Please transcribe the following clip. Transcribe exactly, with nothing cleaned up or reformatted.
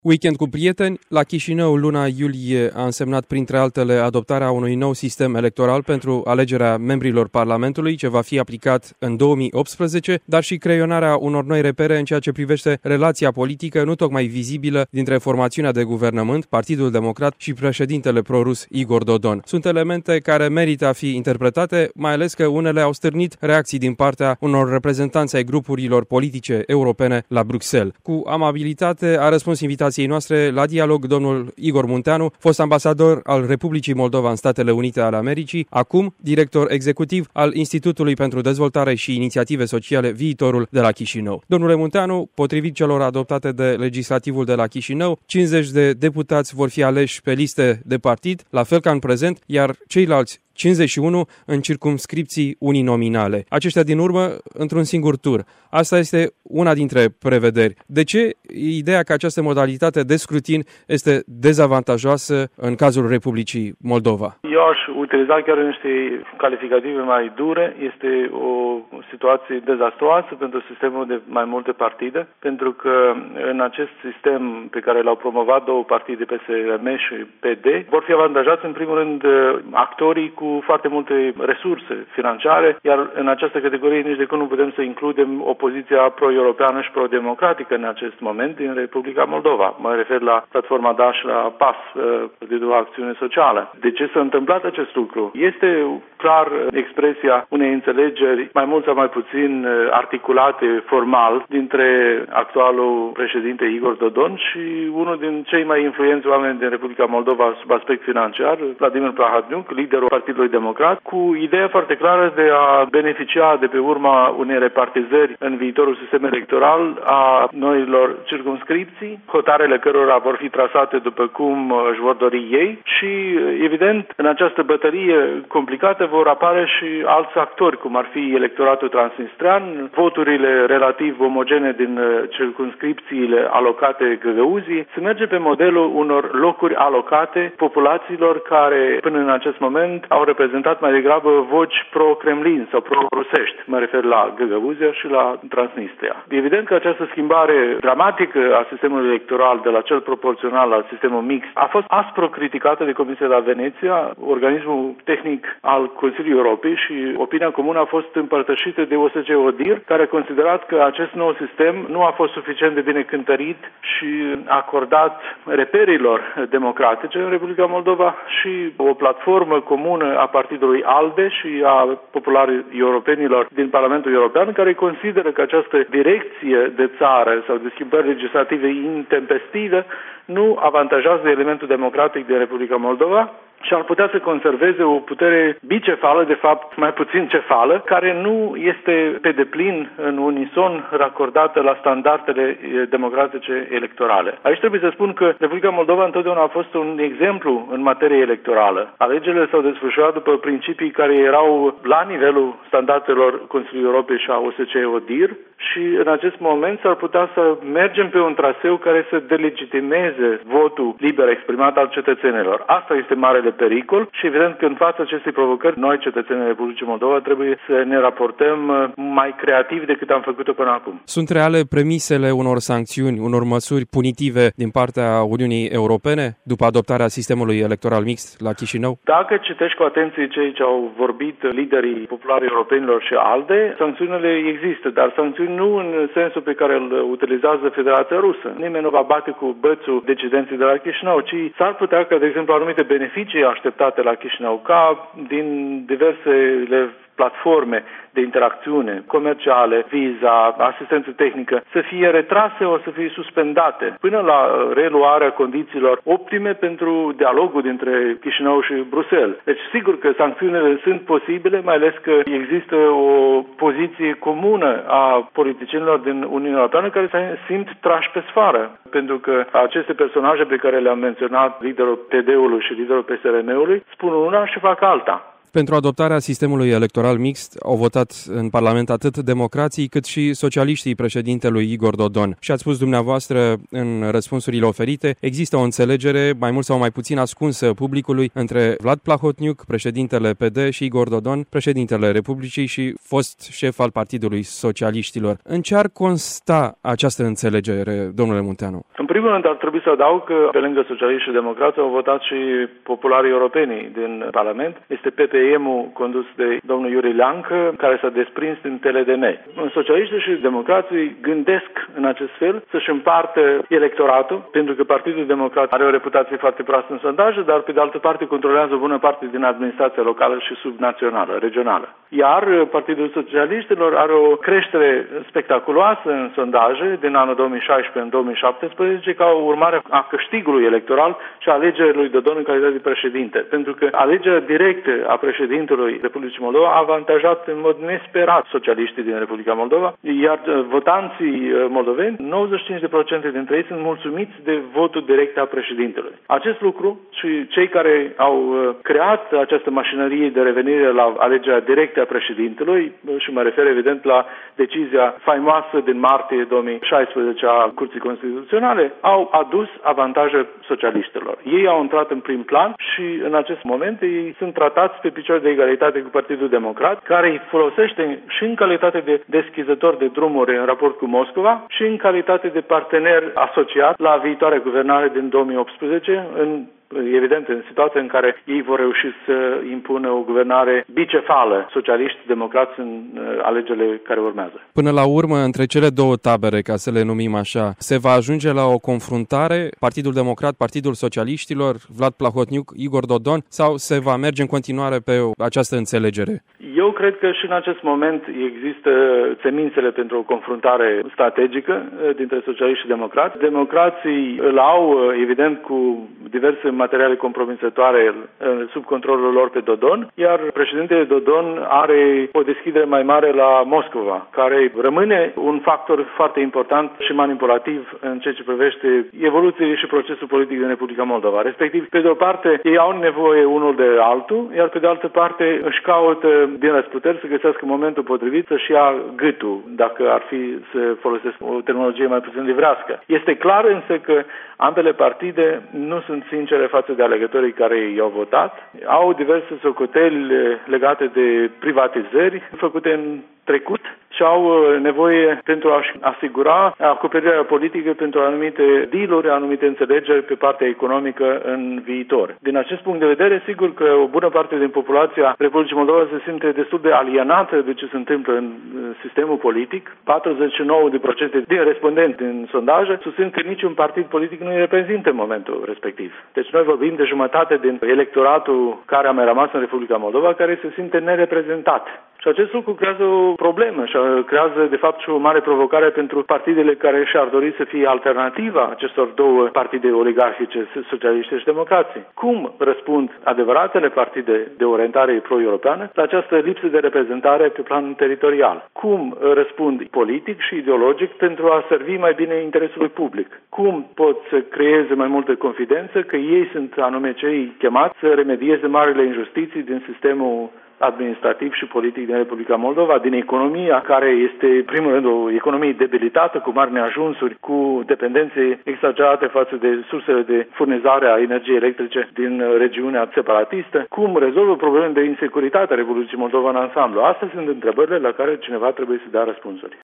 Weekend cu prieteni, la Chișinău, luna iulie a însemnat, printre altele, adoptarea unui nou sistem electoral pentru alegerea membrilor Parlamentului, ce va fi aplicat în două mii optsprezece, dar și creionarea unor noi repere în ceea ce privește relația politică nu tocmai vizibilă dintre formațiunea de guvernământ, Partidul Democrat și președintele prorus Igor Dodon. Sunt elemente care merită a fi interpretate, mai ales că unele au stârnit reacții din partea unor reprezentanți ai grupurilor politice europene la Bruxelles. Cu amabilitate a răspuns invitației noastre la dialog domnul Igor Munteanu, fost ambasador al Republicii Moldova în Statele Unite ale Americii, acum director executiv al Institutului pentru Dezvoltare și Inițiative Sociale Viitorul de la Chișinău. Domnule Munteanu, potrivit celor adoptate de legislativul de la Chișinău, cincizeci de deputați vor fi aleși pe liste de partid, la fel ca în prezent, iar ceilalți cincizeci și unu în circumscripții uninominale. Aceștia din urmă într-un singur tur. Asta este una dintre prevederi. De ce ideea că această modalitate de scrutin este dezavantajoasă în cazul Republicii Moldova? Eu aș utiliza chiar niște calificative mai dure. Este o situație dezastruoasă pentru sistemul de mai multe partide, pentru că în acest sistem pe care l-au promovat două partide, P S R M și P D, vor fi avantajați în primul rând actorii cu foarte multe resurse financiare, iar în această categorie nici de cum nu putem să includem opoziția pro-europeană și pro-democratică în acest moment din Republica Moldova. Mă refer la platforma D A și la P A S, Partidul Acțiune Socială. De ce s-a întâmplat acest lucru? Este clar expresia unei înțelegeri mai mult sau mai puțin articulate formal dintre actualul președinte Igor Dodon și unul din cei mai influenți oameni din Republica Moldova sub aspect financiar, Vladimir Plahotniuc, liderul Partidului Democrat, cu ideea foarte clară de a beneficia de pe urma unei repartizări în viitorul sistem electoral a noilor circumscripții, hotarele cărora vor fi trasate după cum își vor dori ei și, evident, în această bătălie complicată vor apare și alți actori, cum ar fi electoratul transnistrean, voturile relativ omogene din circumscripțiile alocate Găgăuzii. Se merge pe modelul unor locuri alocate populațiilor care, până în acest moment, au reprezentat mai degrabă voci pro-Kremlin sau pro-rusești. Mă refer la Găgăuzia și la Transnistria. Evident că această schimbare dramatică a sistemului electoral de la cel proporțional la sistemul mixt a fost aspru criticată de Comisia de la Veneția, organismul tehnic al Consiliului Europei, și opinia comună a fost împărtășită de O S C E O D I R, care a considerat că acest nou sistem nu a fost suficient de bine cântărit și acordat reperilor democratice în Republica Moldova și o platformă comună a partidului ALDE și a popularii europenilor din Parlamentul European, care consideră că această direcție de țară sau de schimbări legislative intempestive nu avantajează elementul democratic din Republica Moldova și ar putea să conserveze o putere bicefală, de fapt mai puțin cefală, care nu este pe deplin în unison racordată la standardele democratice electorale. Aici trebuie să spun că Republica Moldova întotdeauna a fost un exemplu în materie electorală. Alegerile s-au desfășurat după principii care erau la nivelul standardelor Consiliului Europei și a O S C E O D I R și în acest moment s-ar putea să mergem pe un traseu care să delegitimeze votul liber exprimat al cetățenilor. Asta este marele pericol și evident că în fața acestei provocări, noi, cetățenii Republicii Moldova, trebuie să ne raportăm mai creativ decât am făcut-o până acum. Sunt reale premisele unor sancțiuni, unor măsuri punitive din partea Uniunii Europene după adoptarea sistemului electoral mixt la Chișinău? Dacă citești cu atenție cei ce au vorbit liderii populari europenilor și ALDE, sancțiunile există, dar sancțiuni nu în sensul pe care îl utilizează Federația Rusă. Nimeni nu va bate cu bățul decidenții de la Chișinău, ci s-ar putea ca, de exemplu, anumite beneficii așteptate la Chișinău, ca din diversele platforme de interacțiune comerciale, viza, asistență tehnică, să fie retrase, o să fie suspendate, până la reluarea condițiilor optime pentru dialogul dintre Chișinău și Bruxelles. Deci, sigur că sancțiunile sunt posibile, mai ales că există o poziție comună a politicienilor din Uniunea Europeană care se simt trași pe sfară, pentru că aceste personaje pe care le-am menționat, liderul P D-ului și liderul P S R M-ului, spun una și fac alta. Pentru adoptarea sistemului electoral mixt au votat în Parlament atât democrații cât și socialiștii președintelui Igor Dodon. Și ați spus dumneavoastră în răspunsurile oferite, există o înțelegere mai mult sau mai puțin ascunsă publicului între Vlad Plahotniuc, președintele P D, și Igor Dodon, președintele Republicii și fost șef al Partidului Socialiștilor. În ce ar consta această înțelegere, domnule Munteanu? În primul rând ar trebui să adaug că pe lângă socialiști și democrați au votat și popularii europeni din Parlament. Este P P M-ul condus de domnul Iuri Leancă, care s-a desprins din T L D M. În socialiștii și democrații gândesc în acest fel să-și împartă electoratul, pentru că Partidul Democrat are o reputație foarte proastă în sondaje, dar pe de altă parte controlează o bună parte din administrația locală și subnațională, regională. Iar Partidul Socialiștilor are o creștere spectaculoasă în sondaje din anul două mii șaisprezece în două mii șaptesprezece ca urmare a câștigului electoral și a alegerii lui Dodon în calitate de președinte. Pentru că alegerea directă a președintelui Republicii Moldova a avantajat în mod nesperat socialiștii din Republica Moldova, iar votanții moldoveni, nouăzeci și cinci la sută dintre ei sunt mulțumiți de votul direct al președintelui. Acest lucru și cei care au creat această mașinărie de revenire la alegerea directă a președintelui, și mă refer evident la decizia faimoasă din martie două mii șaisprezece a Curții Constituționale, au adus avantaje socialiștilor. Ei au intrat în prim plan și în acest moment ei sunt tratați pe picior de egalitate cu Partidul Democrat, care îi folosește și în calitate de deschizător de drumuri în raport cu Moscova și în calitate de partener asociat la viitoarea guvernare din două mii optsprezece, în evident, în situația în care ei vor reuși să impună o guvernare bicefală, socialiști-democrați, în alegerile care urmează. Până la urmă, între cele două tabere, ca să le numim așa, se va ajunge la o confruntare, Partidul Democrat, Partidul Socialiștilor, Vlad Plahotniuc, Igor Dodon, sau se va merge în continuare pe această înțelegere? Eu cred că și în acest moment există semințele pentru o confruntare strategică dintre socialiști și democrați. Democrații îl au, evident, cu diverse materiale compromisătoare sub controlul lor pe Dodon, iar președintele Dodon are o deschidere mai mare la Moscova, care rămâne un factor foarte important și manipulativ în ceea ce privește evoluțiile și procesul politic din Republica Moldova. Respectiv, pe de o parte, ei au nevoie unul de altul, iar pe de altă parte își caută din răsputeri să găsească momentul potrivit să-și ia gâtul, dacă ar fi să folosesc o terminologie mai puțin livrească. Este clar însă că ambele partide nu sunt sincere față de alegătorii care i-au votat, au diverse socoteli legate de privatizări făcute în trecut și au nevoie pentru a-și asigura acoperirea politică pentru anumite deal-uri, anumite înțelegeri pe partea economică în viitor. Din acest punct de vedere, sigur că o bună parte din populația Republicii Moldova se simte destul de alienată de ce se întâmplă în sistemul politic. patruzeci și nouă la sută din respondenți din sondaje susțin că niciun partid politic nu îi reprezintă în momentul respectiv. Deci noi vorbim de jumătate din electoratul care a mai rămas în Republica Moldova, care se simte nereprezentat. Și acest lucru creează o problemă și creează, de fapt, și o mare provocare pentru partidele care și-ar dori să fie alternativa acestor două partide oligarhice, socialiști și democrații. Cum răspund adevăratele partide de orientare pro-europeană la această lipsă de reprezentare pe plan teritorial? Cum răspund politic și ideologic pentru a servi mai bine interesului public? Cum pot să creeze mai multă confidență că ei sunt anume cei chemați să remedieze marile injustiții din sistemul administrativ și politic din Republica Moldova, din economia care este, în primul rând, o economie debilitată, cu mari neajunsuri, cu dependențe exagerate față de sursele de furnizare a energiei electrice din regiunea separatistă. Cum rezolvă probleme de insecuritate a Republicii Moldova în ansamblu? Astea sunt întrebările la care cineva trebuie să dea răspunsuri.